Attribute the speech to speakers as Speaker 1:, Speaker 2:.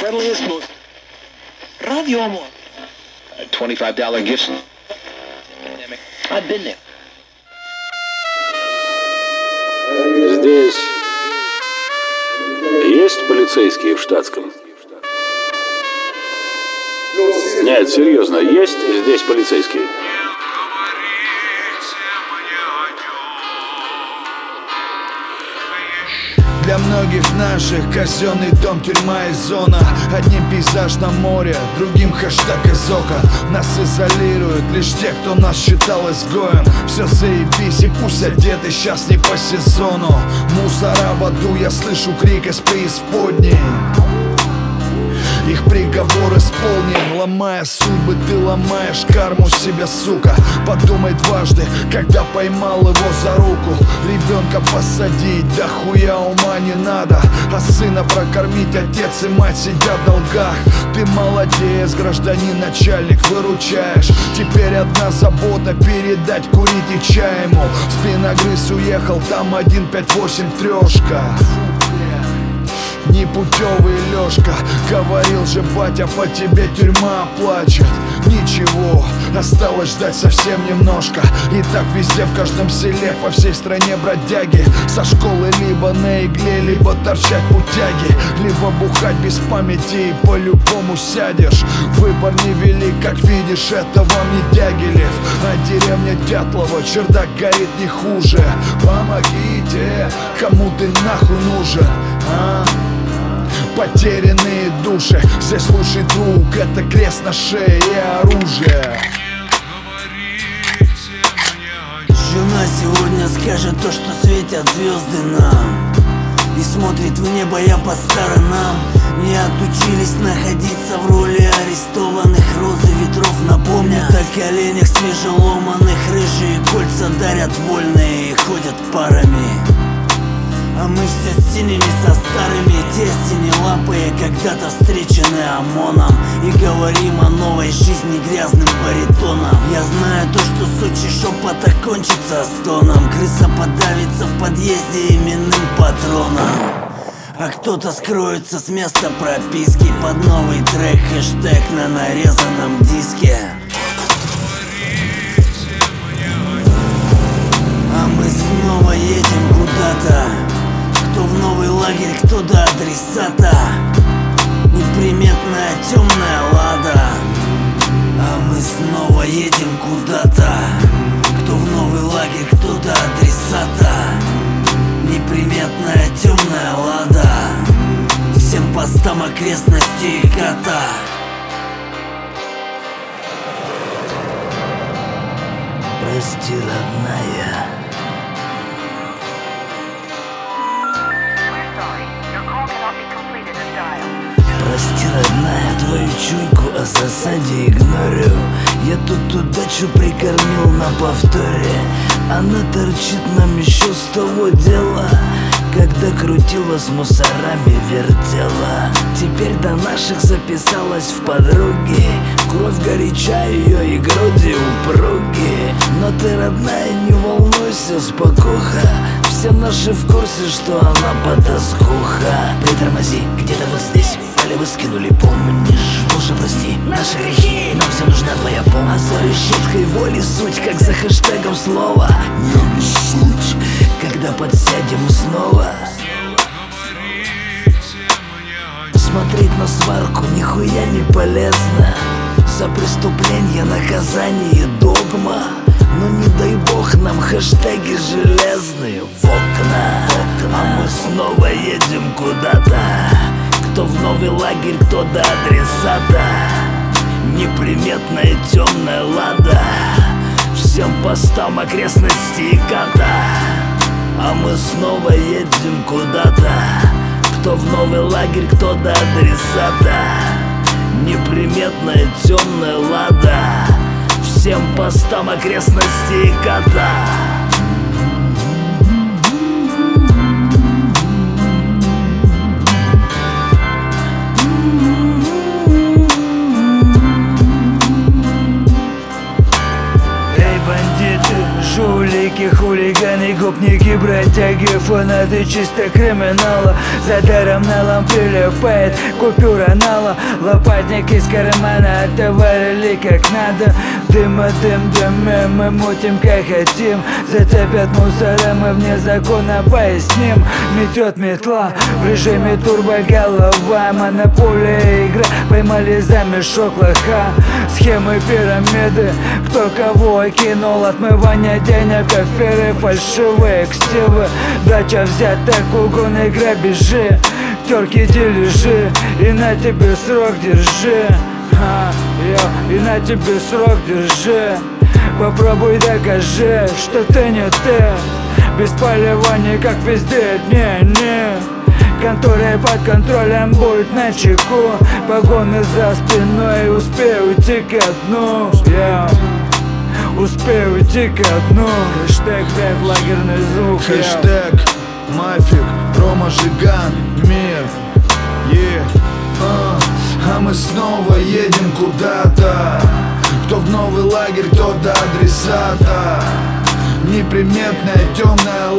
Speaker 1: friendliest, most Radio Amor. A $25 gift. I've been there.
Speaker 2: Здесь есть полицейские в штатском? Нет, серьезно, есть здесь полицейские?
Speaker 3: Для многих наших казенный дом, тюрьма и зона. Одним пейзаж на море, другим хэштег из окон. Нас изолируют лишь те, кто нас считал изгоем. Все заебись, и пусть одеты сейчас не по сезону. Мусора в аду, я слышу крик из преисподней. Их приговор исполнен. Ломая судьбы, ты ломаешь карму себе, сука. Подумай дважды, когда поймал его за руку. Ребенка посадить, да хуя ума не надо. А сына прокормить, отец и мать сидят в долгах. Ты молодец, гражданин начальник, выручаешь. Теперь одна забота, передать курить и чай ему. Спиногрыз уехал, там 158 трешка. Непутевый Лёшка, говорил же батя, по тебе тюрьма плачет. Ничего, осталось ждать совсем немножко. И так везде, в каждом селе, по всей стране бродяги. Со школы либо на игле, либо торчать путяги, либо бухать без памяти и по-любому сядешь. Выбор невелик, как видишь, это вам не Дягилев, а деревня Дятлова, чердак горит не хуже. Помогите, кому ты нахуй нужен, а? Потерянные души, здесь лучший друг, это крест на шее и оружие.
Speaker 4: Жена сегодня скажет то, что светят звезды нам, и смотрит в небо, я по сторонам. Не отучились находиться в роли арестованных. Розы ветров напомнят о коленях свежеломанных. Рыжие кольца дарят вольные и ходят парами. А мы все с синими, со старыми, те синелапые, когда-то встречены ОМОНом. И говорим о новой жизни грязным баритоном. Я знаю то, что в Сочи шепота кончится стоном. Крыса подавится в подъезде именным патроном. А кто-то скроется с места прописки под новый трек, хэштег на нарезанном диске. А мы снова едем куда-то. Кто в новый лагерь, кто до адресата. Неприметная темная лада. А мы снова едем куда-то. Кто в новый лагерь, кто до адресата. Неприметная темная лада. Всем постам окрестностей кота. Прости, родная. Прости, родная, твою чуйку о засаде игнорю. Я тут удачу прикормил на повторе. Она торчит нам еще с того дела, когда крутила с мусорами, вертела. Теперь до наших записалась в подруги. Кровь горяча ее и груди упруги. Но ты, родная, не волнуйся, спокуха. Все наши в курсе, что она потаскуха. Притормози, где-то вот здесь палевы скинули, помнишь? Боже, прости наши грехи, нам всем нужна твоя помощь. А за решеткой воли суть, как за хэштегом слова. Не обессудь, когда подсядем снова. Смотреть на сварку нихуя не полезно. За преступление наказание догма. Но не дай бог нам хэштеги железные в окна. А мы снова едем куда-то. Кто в новый лагерь, кто до адресата. Неприметная темная лада. Всем постам окрестностей кота. А мы снова едем куда-то. Кто в новый лагерь, кто до адресата. Неприметная темная лада. Всем постам окрестностей кота. Эй, бандиты, жулики, хулиганы, Преступники, бродяги, фанаты чисто криминала. За даром налом прилипает купюра нала. Лопатник из кармана отоварили как надо. Дыма, дым, дымим, мы мутим как хотим. Зацепят мусора, мы вне закона поясним. Метет метла в режиме турбоголова. Монополия игра, поймали за мешок лоха. Схемы пирамиды, кто кого кинул. Отмывание денег, аферы, фальшивые ксивы. Дача взята, угон и грабежи. Терки, дележи, и на тебе срок держи. И на тебе срок держи. Попробуй докажи, что ты не ты. Без поливания, как везде, не. Конторы под контролем будет на чеку. Погоны за спиной, успей уйти ко дну. Успей уйти ко дну. Хэштег рэп, лагерный звук.
Speaker 3: Хэштег Мафик, Рома Жиган, мир. А мы снова едем куда-то. Кто в новый лагерь, кто до адресата. Неприметная темная